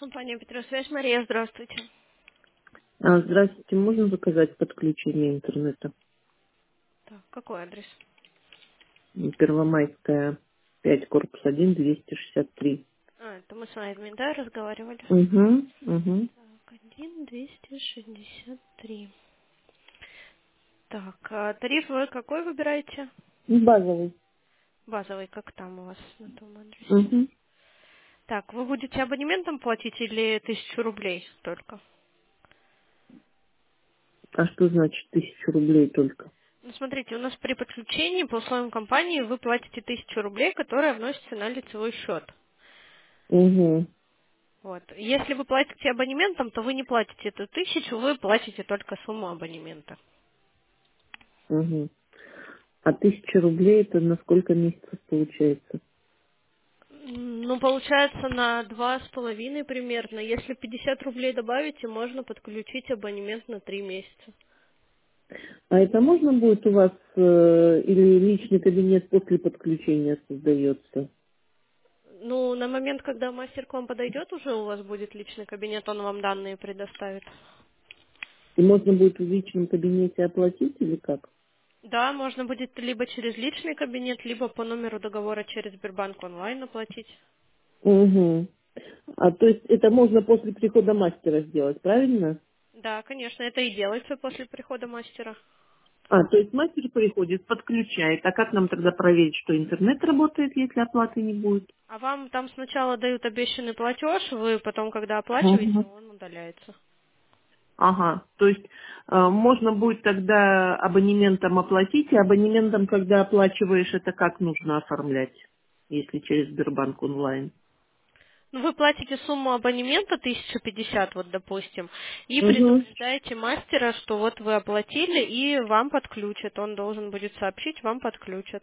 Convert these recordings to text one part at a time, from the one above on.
Компания Петросвязь. Мария, здравствуйте. Здравствуйте, можно заказать подключение интернета? Так, какой адрес? Первомайская, 5, корпус 1, 263. Это мы с вами, да, разговаривали? Угу, угу. Так, 1,263. Так, а тариф вы какой выбираете? Базовый. Базовый, как там у вас на том адресе? Угу. Так, вы будете абонементом платить или 1000 рублей только? А что значит 1000 рублей только? Ну, смотрите, у нас при подключении по условиям компании вы платите 1000 рублей, которые вносятся на лицевой счет. Угу, Вот. Если вы платите абонементом, то вы не платите эту 1000, вы платите только сумму абонемента. угу. А 1000 рублей это на сколько месяцев получается? Ну, получается, на 2,5 примерно. Если 50 рублей добавите, можно подключить абонемент на 3 месяца. А это можно будет у вас или личный кабинет после подключения создается? Ну, на момент, когда мастер к вам подойдет, уже у вас будет личный кабинет, он вам данные предоставит. И можно будет в личном кабинете оплатить или как? Да, можно будет либо через личный кабинет, либо по номеру договора через Сбербанк онлайн оплатить. Угу. А то есть это можно после прихода мастера сделать, правильно? Да, конечно, это и делается после прихода мастера. То есть мастер приходит, подключает. А как нам тогда проверить, что интернет работает, если оплаты не будет? А вам там сначала дают обещанный платеж, вы потом, когда оплачиваете, Мгм. он удаляется. Ага. То есть можно будет тогда абонементом оплатить, и абонементом, когда оплачиваешь, это как нужно оформлять, если через Сбербанк онлайн? Ну, вы платите сумму абонемента 1050, вот, допустим, и Угу. предупреждаете мастера, что вот вы оплатили, и вам подключат. Он должен будет сообщить, вам подключат.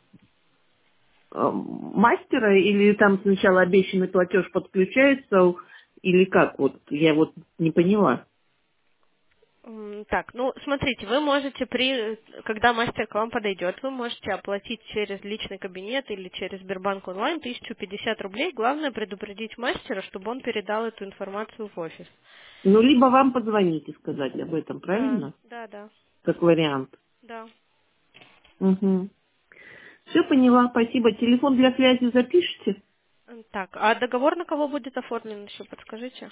Мастера или там сначала обещанный платеж подключается, или как? Вот я вот не поняла. Так, ну, смотрите, вы можете, когда мастер к вам подойдет, вы можете оплатить через личный кабинет или через Сбербанк онлайн 1050 рублей. Главное предупредить мастера, чтобы он передал эту информацию в офис. Ну, либо вам позвонить и сказать об этом, Да, правильно? да, да, Как вариант. да. Угу. Все поняла, спасибо. Телефон для связи запишите? Так, а договор на кого будет оформлен еще, подскажите?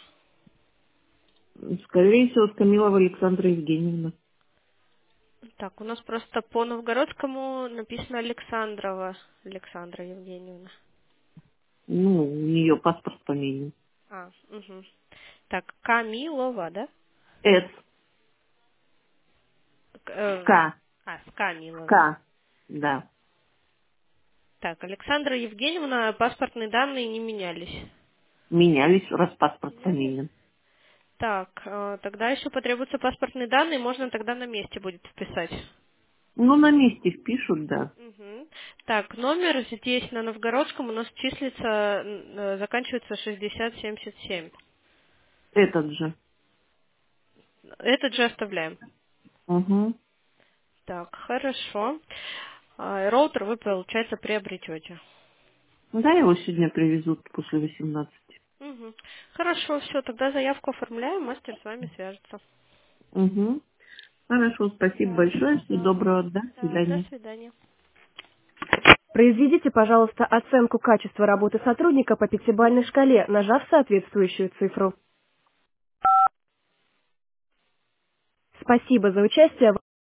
Скорее всего, Скамилова Александра Евгеньевна. Так, у нас просто по Новгородскому написано Александрова Александра Евгеньевна. Ну, у нее паспорт фамилии. Угу. Так, Камилова, да? С. К- К. Скамилова. К. Да. Так, Александра Евгеньевна, паспортные данные не менялись. Менялись, раз паспорт Менялись? фамилии. Так, тогда еще потребуются паспортные данные, можно тогда на месте будет вписать. Ну, на месте впишут, да. Мгм. Так, номер здесь на Новгородском у нас числится, заканчивается 6077. Этот же. Этот же оставляем. Угу. Так, хорошо. Роутер вы, получается, приобретете. Да, его сегодня привезут после 18. Мгм. Хорошо, все, тогда заявку оформляем, мастер с вами свяжется. Угу. Хорошо, спасибо Да, большое. Всего пожалуйста. доброго. До Да, до свидания. свидания. Произведите, пожалуйста, оценку качества работы сотрудника по пятибалльной шкале, нажав соответствующую цифру. Спасибо за участие.